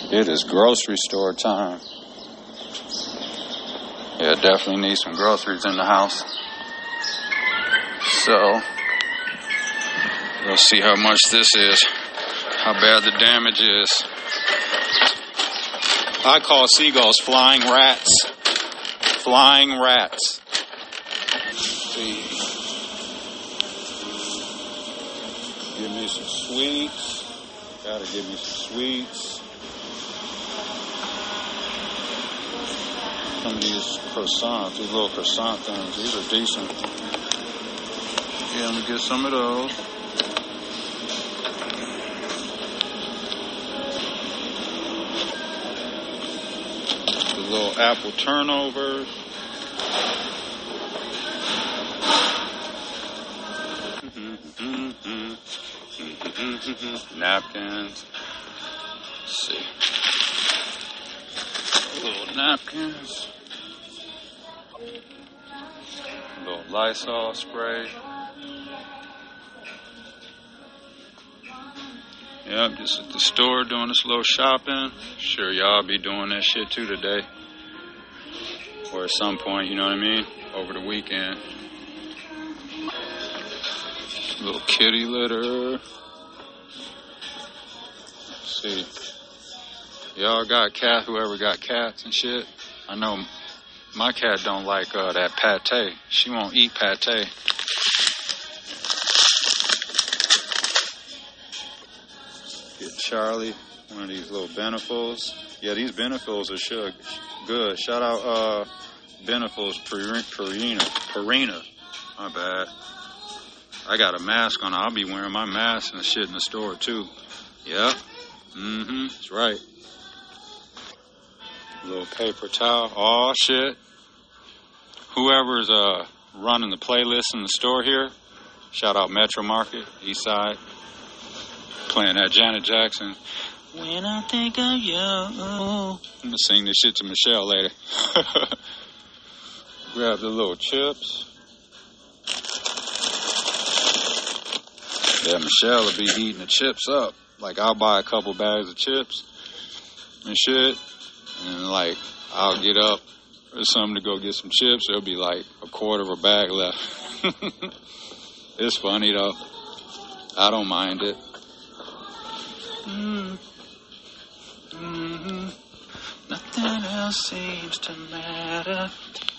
It is grocery store time. Yeah, definitely need some groceries in the house. So, we'll see how much this is, how bad the damage is. I call seagulls flying rats. Flying rats. Let's see. Give me some sweets. Gotta give me some sweets. Some of these croissants, these little croissant things, these are decent. Yeah, I'm gonna get some of those. The little apple turnovers. Napkins. Let's see. Little napkins. Little Lysol spray. Yep, just at the store doing this little shopping. Sure, y'all be doing that shit too today. Or at some point, you know what I mean? Over the weekend. Little kitty litter. Let's see. Y'all got cats, whoever got cats and shit. I know my cat don't like that pate. She won't eat pate. Get Charlie one of these little Benefils. Yeah, these Benefils are good. Shout out Benefils Purina. My bad. I got a mask on. I'll be wearing my mask and shit in the store too. Yep. That's right. Little paper towel. Oh shit. Whoever's running the playlist in the store here, shout out Metro Market, East Side. Playing that Janet Jackson. When I think of you. I'm gonna sing this shit to Michelle later. Grab the little chips. Yeah, Michelle will be eating the chips up. Like, I'll buy a couple bags of chips and shit. And, like, I'll get up or something to go get some chips. There'll be, like, a quarter of a bag left. It's funny, though. I don't mind it. Nothing else seems to matter.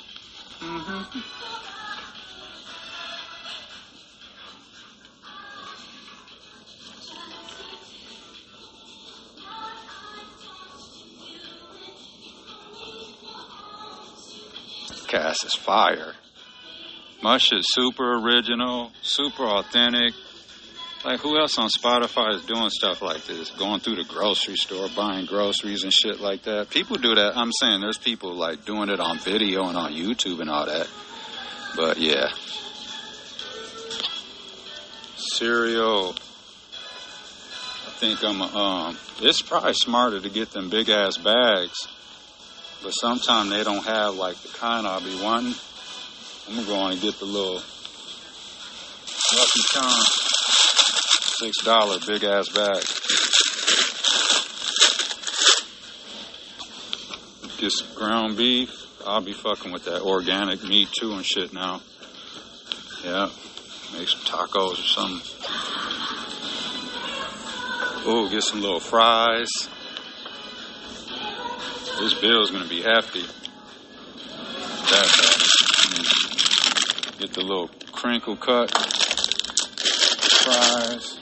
Cast is fire. My shit's super original, super authentic. Like, who else on Spotify is doing stuff like this? Going through the grocery store, buying groceries and shit like that. People do that. I'm saying there's people, like, doing it on video and on YouTube and all that. But, yeah. Cereal. I think it's probably smarter to get them big-ass bags. But sometimes they don't have, like, the kind I'll be wanting. I'm going to go on and get the little Lucky Charms. $6 big ass bag. Get some ground beef. I'll be fucking with that organic meat too and shit now. Yeah. Make some tacos or something. Oh, get some little fries. This bill's gonna be hefty. Get the little crinkle cut fries.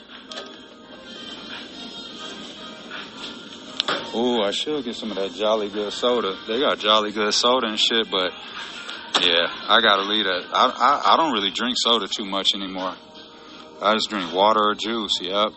Oh, I should get some of that Jolly Good soda. They got Jolly Good soda and shit, but yeah, I gotta leave that. I don't really drink soda too much anymore. I just drink water or juice, yep.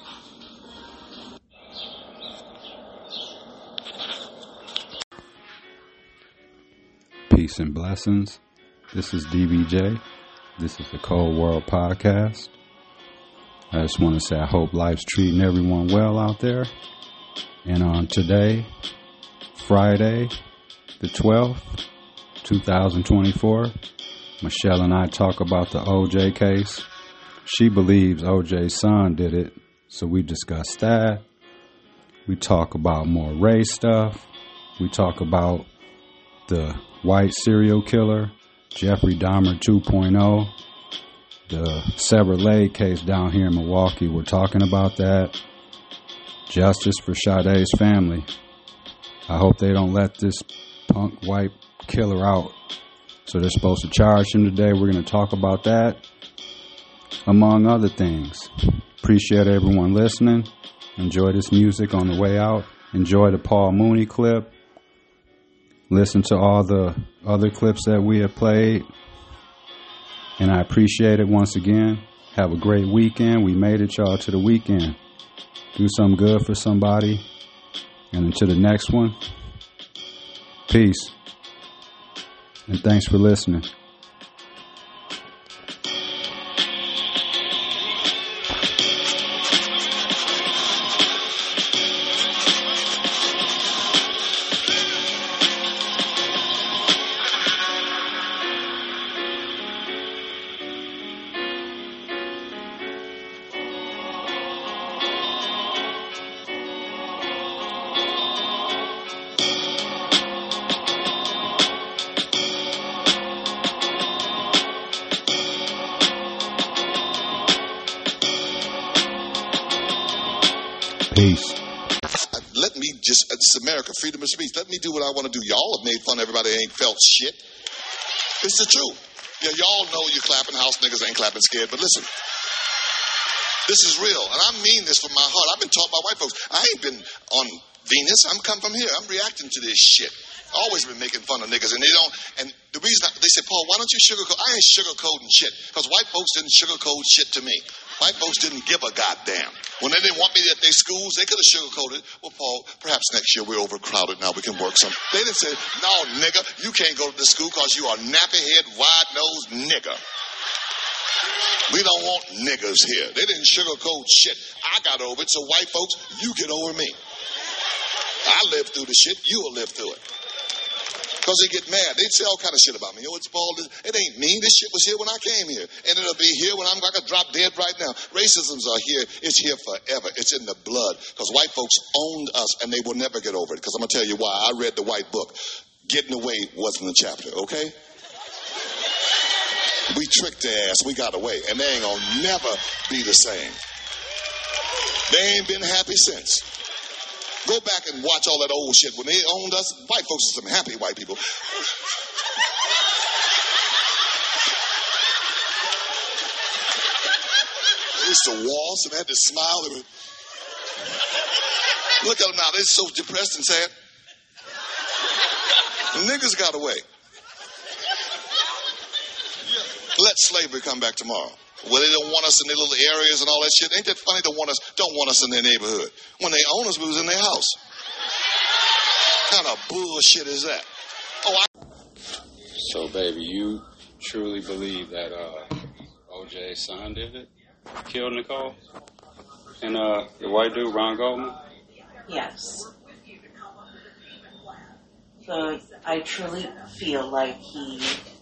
Peace and blessings. This is DBJ. This is the Cold World Podcast. I just want to say I hope life's treating everyone well out there. And on today, Friday, the 12th, 2024, Michelle and I talk about the OJ case. She believes OJ's son did it, so we discussed that. We talk about more race stuff. We talk about the white serial killer, Jeffrey Dahmer 2.0, the severed leg case down here in Milwaukee. We're talking about that. Justice for Sade's family. I hope they don't let this punk white killer out. So they're supposed to charge him today. We're going to talk about that, among other things. Appreciate everyone listening. Enjoy this music on the way out. Enjoy the Paul Mooney clip. Listen to all the other clips that we have played. And I appreciate it once again. Have a great weekend. We made it, y'all, to the weekend. Do something good for somebody. And until the next one, peace. And thanks for listening. Peace. Let me just, it's America, freedom of speech. Let me do what I want to do. Y'all have made fun of everybody that ain't felt shit. It's the truth. Yeah, y'all know you clapping, house niggas ain't clapping scared, but listen. This is real, and I mean this from my heart. I've been taught by white folks. I ain't been on Venus. I'm come from here. I'm reacting to this shit. Always been making fun of niggas, and they don't. And the reason they say, Paul, why don't you sugarcoat? I ain't sugarcoating shit, because white folks didn't sugarcoat shit to me. White folks didn't give a goddamn. When they didn't want me at their schools, they could have sugarcoated. Well, Paul, perhaps next year we're overcrowded now. We can work some. They didn't say, no, nigga, you can't go to the school because you are nappy-head, wide-nosed nigga. We don't want niggers here. They didn't sugarcoat shit. I got over it, so white folks, you get over me. I lived through the shit. You'll live through it. Because they get mad. They'd say all kind of shit about me. You know what's Paul? It ain't me. This shit was here when I came here. And it'll be here when I'm going to drop dead right now. Racism's are here. It's here forever. It's in the blood. Because white folks owned us and they will never get over it. Because I'm going to tell you why. I read the white book. Getting away wasn't a chapter, okay? We tricked their ass. We got away. And they ain't going to never be the same. They ain't been happy since. Go back and watch all that old shit. When they owned us, white folks are some happy white people. They used to waltz and had to smile. Look at them now. They're so depressed and sad. The niggas got away. Let slavery come back tomorrow. Well, they don't want us in their little areas and all that shit. Ain't that funny? Don't want us in their neighborhood. When they own us, we was in their house. What kind of bullshit is that? So, baby, you truly believe that OJ's son did it? Killed Nicole? And the white dude, Ron Goldman? Yes. So I truly feel like he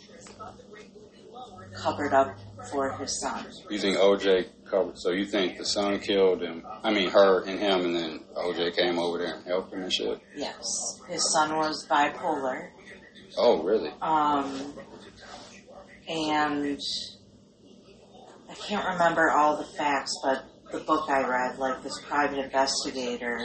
covered up for his son. You think OJ covered? So you think the son killed him? I mean, her and him, and then OJ came over there and helped him and shit? Yes. His son was bipolar. Oh, really? And I can't remember all the facts, but the book I read, like this private investigator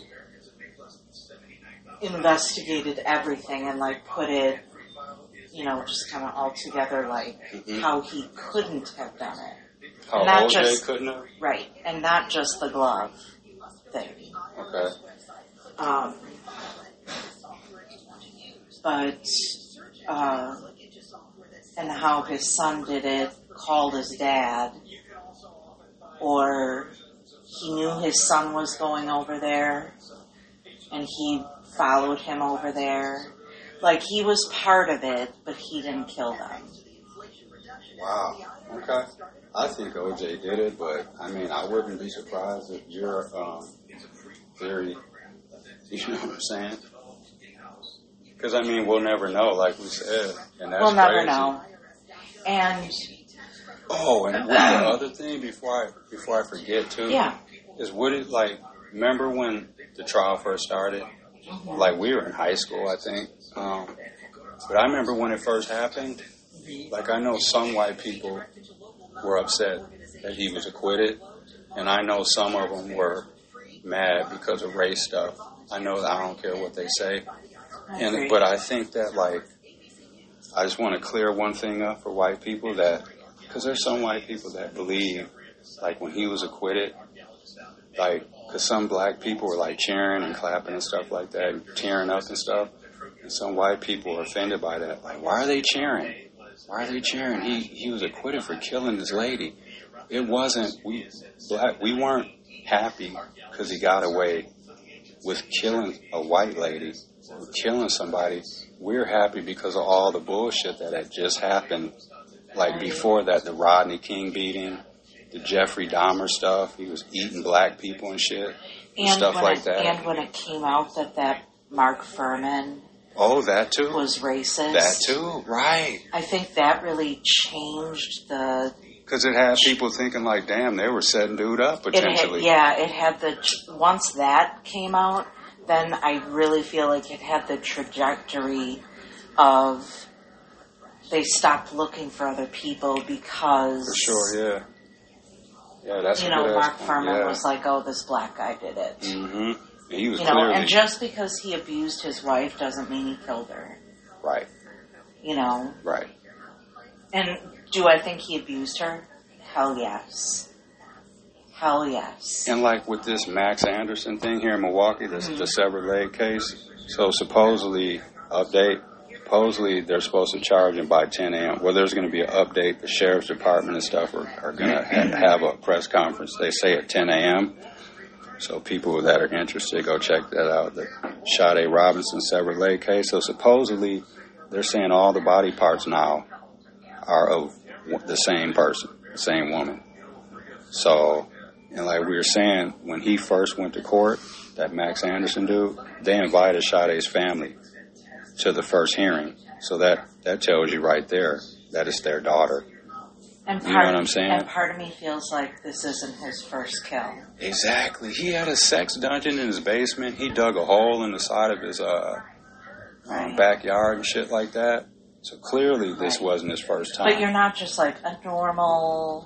investigated everything and like put it, you know, just kind of all together, like how he couldn't have done it. How not OJ just, couldn't have? Right, and not just the glove thing. Okay. But, and how his son did it, called his dad, or he knew his son was going over there, and he followed him over there. Like, he was part of it, but he didn't kill them. Wow. Okay. I think OJ did it, but, I mean, I wouldn't be surprised if your theory, you know what I'm saying? Because, I mean, we'll never know, like we said. And that's we'll never crazy. know. And... Oh, and the other thing, before I forget, too, yeah. is would it, like, remember when the trial first started? Like, we were in high school, I think. But I remember when it first happened, like, I know some white people were upset that he was acquitted, and I know some of them were mad because of race stuff. I know that I don't care what they say. But I think that, like, I just want to clear one thing up for white people, that, because there's some white people that believe, like, when he was acquitted, like, because some black people were, like, cheering and clapping and stuff like that, and tearing up and stuff, and some white people are offended by that. Like, why are they cheering? Why are they cheering? He was acquitted for killing this lady. It wasn't, we weren't happy because he got away with killing a white lady or killing somebody. We're happy because of all the bullshit that had just happened. Like, before that, the Rodney King beating, the Jeffrey Dahmer stuff. He was eating black people and shit, and stuff like that. And when it came out that Mark Furman, that too, was racist. That too, right. I think that really changed the... Because it had people thinking, like, damn, they were setting dude up, potentially. It had the... Once that came out, then I really feel like it had the trajectory of... They stopped looking for other people because... For sure, yeah. Yeah, that's Mark Furman was like, oh, this black guy did it. Mm-hmm. He was clearly... And just because he abused his wife doesn't mean he killed her. Right. Right. And do I think he abused her? Hell yes. Hell yes. And like with this Max Anderson thing here in Milwaukee, the severed leg case, so supposedly they're supposed to charge him by 10 a.m. Well, there's going to be an update. The sheriff's department and stuff are going to have a press conference. They say at 10 a.m. So people that are interested, go check that out. The Sade Robinson severed leg case. So supposedly they're saying all the body parts now are of the same person, the same woman. So, and like we were saying, when he first went to court, that Max Anderson dude, they invited Sade's family to the first hearing. So that tells you right there that it's their daughter. And you know what I'm saying? And part of me feels like this isn't his first kill. Exactly. He had a sex dungeon in his basement. He dug a hole in the side of his backyard and shit like that. So clearly this wasn't his first time. But you're not just like a normal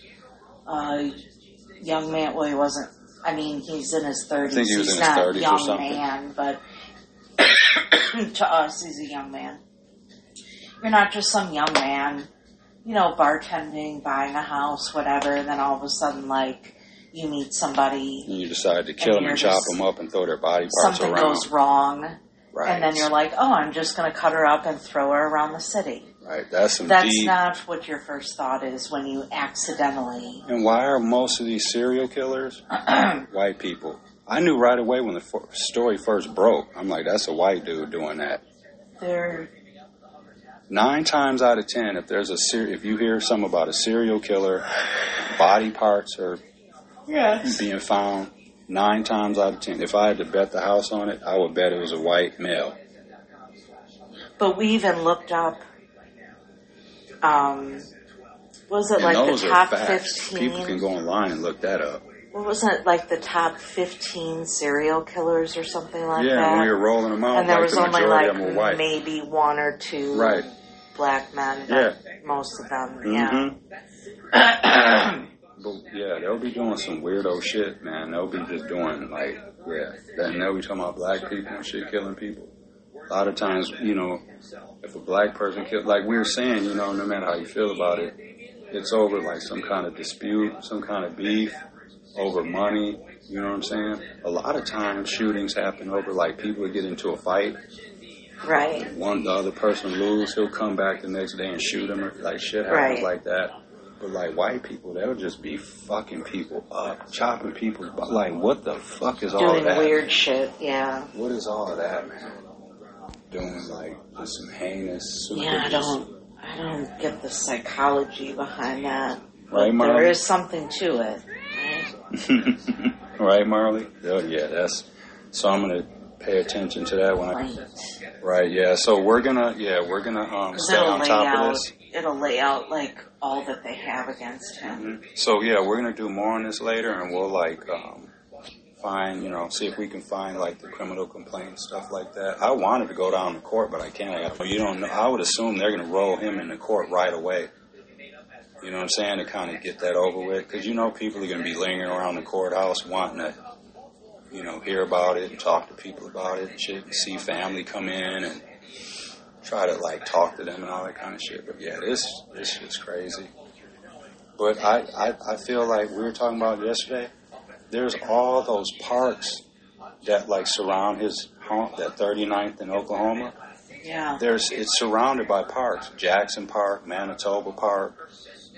young man. Well, he wasn't. I mean, he's in his 30s. I think he was he's in his 30s not or young something. Man, but to us, he's a young man. You're not just some young man, bartending, buying a house, whatever, and then all of a sudden, like, you meet somebody. And you decide to kill them and chop them up and throw their body parts something around. Something goes wrong. Right. And then you're like, oh, I'm just going to cut her up and throw her around the city. Right. That's deep. Not what your first thought is when you accidentally... And why are most of these serial killers white people? I knew right away when the story first broke. I'm like, that's a white dude doing that. They're... 9 times out of 10, if you hear something about a serial killer, body parts are being found, 9 times out of 10. If I had to bet the house on it, I would bet it was a white male. But we even looked up, was it like those the top are facts. 15? People can go online and look that up. What was it, like the top 15 serial killers or something like that? Yeah, when we were rolling them out, and there like was the only majority like of them were white. Maybe 1 or 2 black men. Most of them, But yeah, they'll be doing some weirdo shit, man. They'll be just doing then they'll be talking about black people and shit, killing people. A lot of times, if a black person kills, like we were saying, no matter how you feel about it, it's over like some kind of dispute, some kind of beef, over money, you know what I'm saying? A lot of times shootings happen over like people get into a fight. Right. The other person lose, he'll come back the next day and shoot him, or like shit happens like that. But like white people, they'll just be fucking people up, chopping people. Like, what the fuck is all that? Doing weird shit, yeah. What is all of that, man? Doing like just some heinous. I don't get the psychology behind that. Right, but there is something to it. Right, right Marley? Oh yeah, so I'm gonna pay attention to that one. Right, yeah. So we're gonna stay on top of this. It'll lay out like all that they have against him. So yeah, we're gonna do more on this later, and we'll find, see if we can find like the criminal complaint, stuff like that. I wanted to go down to court, but I can't. You don't know. I would assume they're going to roll him into court right away. You know what I'm saying? To kind of get that over with. Because people are going to be lingering around the courthouse wanting to, hear about it and talk to people about it and shit, and see family come in and try to like talk to them and all that kind of shit. But yeah, this shit's crazy. But I feel like we were talking about yesterday. There's all those parks that like surround his home, that 39th in Oklahoma. Yeah. It's surrounded by parks. Jackson Park, Manitoba Park.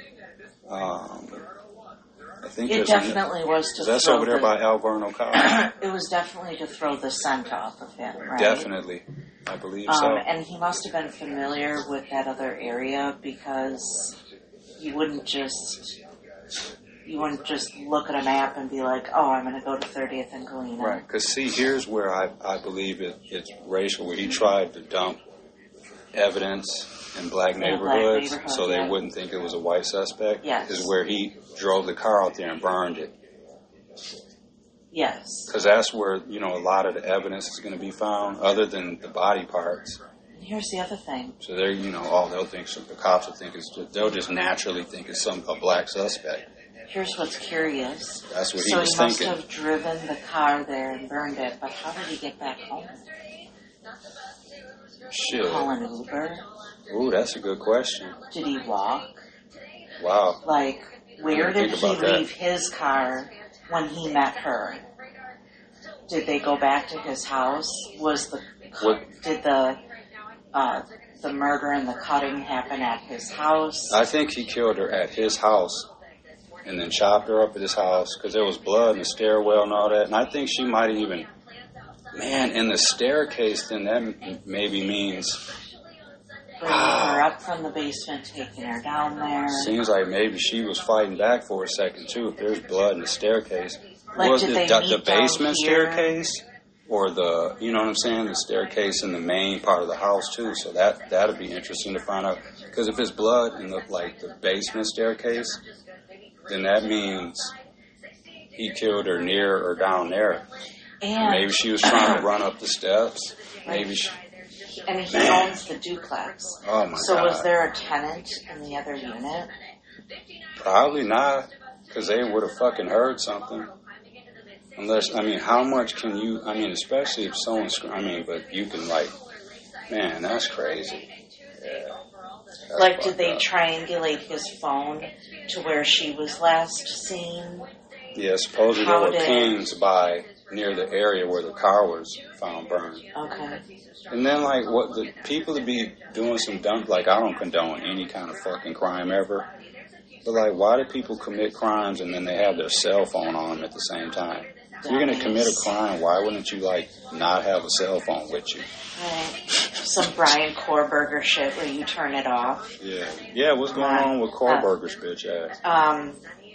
I think it definitely was to that's over there by Alverno College. It was definitely to throw the scent off of him, right? Definitely. I believe so. And he must have been familiar with that other area because you wouldn't just look at a map and be like, oh, I'm going to go to 30th and Galena. Right, because see, here's where I believe it's racial, where he tried to dump evidence in black neighborhoods so they wouldn't think it was a white suspect. Yes. Is where he drove the car out there and burned it. Yes. Because that's where, a lot of the evidence is going to be found, other than the body parts. And here's the other thing. So they're, they'll think, the cops will think they'll just naturally think it's a black suspect. Here's what's curious. That's what he was thinking. thinking. So he must have driven the car there and burned it, but how did he get back home? Shit. Call an Uber? Ooh, that's a good question. Did he walk? Wow. Like, where did he leave his car when he met her? Did they go back to his house? Did the murder and the cutting happen at his house? I think he killed her at his house and then chopped her up at his house because there was blood in the stairwell and all that. And I think she might have even, in the staircase, then that maybe means bringing her up from the basement, taking her down there. Seems like maybe she was fighting back for a second too. If there's blood in the staircase, like, was did it the basement staircase, or the the staircase in the main part of the house too? So that'd be interesting to find out. Because if it's blood in the basement staircase, then that means he killed her near or down there. And maybe she was trying to run up the steps. Maybe she. And he owns the duplex. Oh, my God. So was there a tenant in the other unit? Probably not, because they would have fucking heard something. Unless, how much can you, especially if someone's, but you can, man, that's crazy. Yeah. Did they triangulate his phone to where she was last seen? Yeah, supposedly there were pings by near the area where the car was found burned. Okay. And then, what the people to be doing some dumb, I don't condone any kind of fucking crime ever. But, why do people commit crimes and then they have their cell phone on them at the same time? If you're going to commit a crime, why wouldn't you, not have a cell phone with you? Right. Some Brian Korberger shit where you turn it off. Yeah. Yeah, what's going on with Korberger's bitch ass?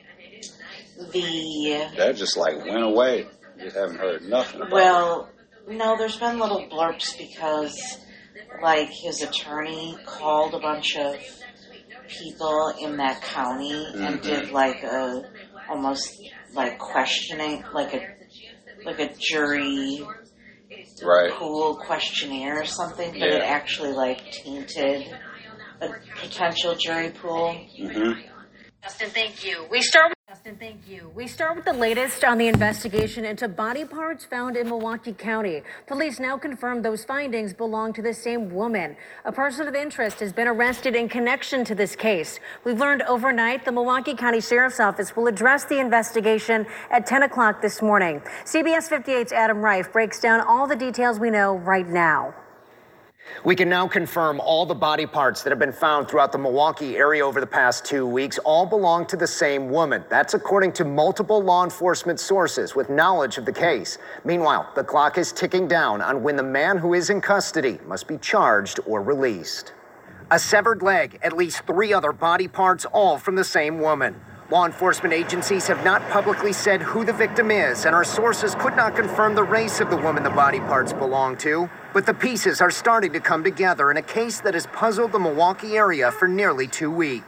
That just, went away. Just haven't heard nothing about it. No, there's been little blurps because, his attorney called a bunch of people in that county and did, almost, questioning, like a jury pool questionnaire or something, but it actually, tainted a potential jury pool. Mm-hmm. Justin, thank you. We start with the latest on the investigation into body parts found in Milwaukee County. Police now confirm those findings belong to the same woman. A person of interest has been arrested in connection to this case. We've learned overnight the Milwaukee County Sheriff's Office will address the investigation at 10 o'clock this morning. CBS 58's Adam Reif breaks down all the details we know right now. We can now confirm all the body parts that have been found throughout the Milwaukee area over the past 2 weeks all belong to the same woman. That's according to multiple law enforcement sources with knowledge of the case. Meanwhile, the clock is ticking down on when the man who is in custody must be charged or released. A severed leg, at least 3 other body parts, all from the same woman. Law enforcement agencies have not publicly said who the victim is, and our sources could not confirm the race of the woman the body parts belong to. But the pieces are starting to come together in a case that has puzzled the Milwaukee area for nearly 2 weeks.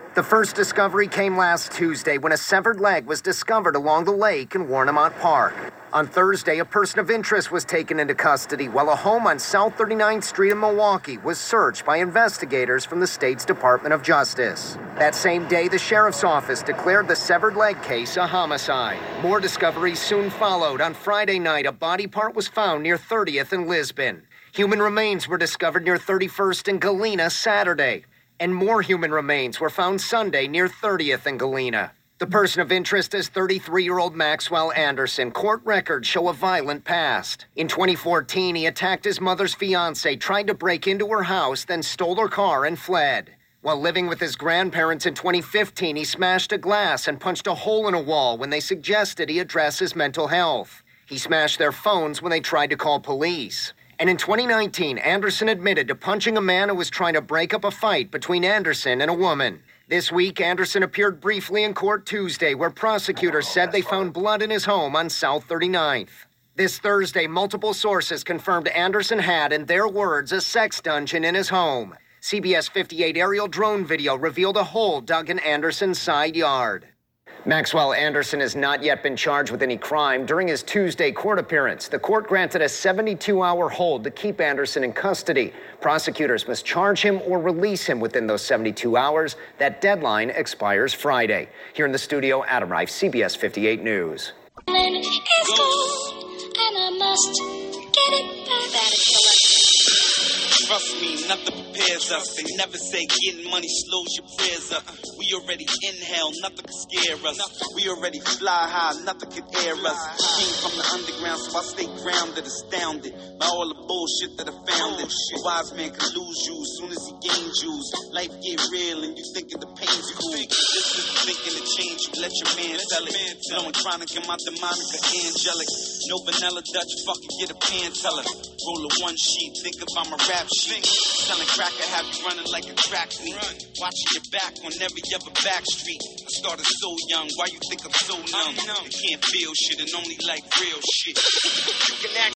The first discovery came last Tuesday when a severed leg was discovered along the lake in Warnemont Park. On Thursday, a person of interest was taken into custody while a home on South 39th Street in Milwaukee was searched by investigators from the state's Department of Justice. That same day, the sheriff's office declared the severed leg case a homicide. More discoveries soon followed. On Friday night, a body part was found near 30th and Lisbon. Human remains were discovered near 31st and Galena Saturday. And more human remains were found Sunday near 30th and Galena. The person of interest is 33-year-old Maxwell Anderson. Court records show a violent past. In 2014, he attacked his mother's fiancée, tried to break into her house, then stole her car and fled. While living with his grandparents in 2015, he smashed a glass and punched a hole in a wall when they suggested he address his mental health. He smashed their phones when they tried to call police. And in 2019, Anderson admitted to punching a man who was trying to break up a fight between Anderson and a woman. This week, Anderson appeared briefly in court Tuesday, where prosecutors said they found blood in his home on South 39th. This Thursday, multiple sources confirmed Anderson had, in their words, a sex dungeon in his home. CBS 58 aerial drone video revealed a hole dug in Anderson's side yard. Maxwell Anderson has not yet been charged with any crime. During his Tuesday court appearance, the court granted a 72-hour hold to keep Anderson in custody. Prosecutors must charge him or release him within those 72 hours. That deadline expires Friday. Here in the studio, Adam Reif, CBS 58 News. It's gold, and I must get it back. Trust me, nothing prepares us. They never say getting money slows your prayers up. We already in hell, nothing can scare us. We already fly high, nothing can air us. Came from the underground, so I stay grounded, astounded by all the bullshit that I founded. A wise man can lose you as soon as he gains Jews. Life get real and you thinking the pain's cool. This is thinking to change, you let your man tell it. No one trying to come out the Monica angelic. No vanilla Dutch, fucking get a pan teller. Roll a one sheet, think if I'm a rap sheet. Selling crack, I have you running like a track meet. Watching your back on every other back street. I started so young, why you think I'm so numb? You can't feel shit and only like real shit. You can act